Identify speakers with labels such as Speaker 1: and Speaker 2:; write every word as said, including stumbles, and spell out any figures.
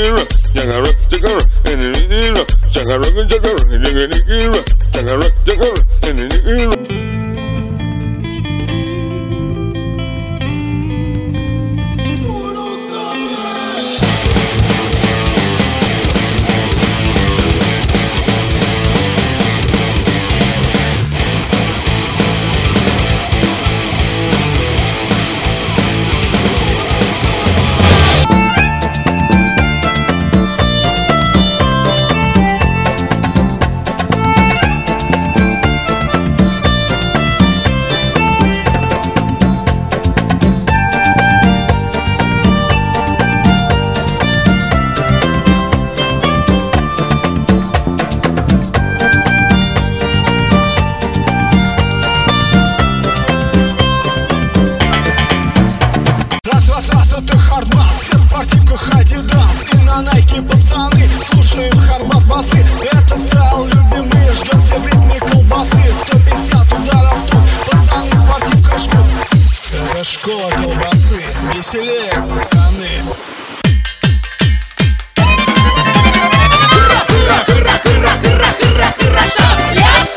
Speaker 1: Адидас и на Найке пацаны слушаем Хардбас басы. Этот стайл любимый, ждем все в ритме колбасы. Сто пятьдесят ударов тут, пацаны спортивка ждут. Это школа колбасы, веселее пацаны.
Speaker 2: Хорошо, хорошо, хорошо, хорошо,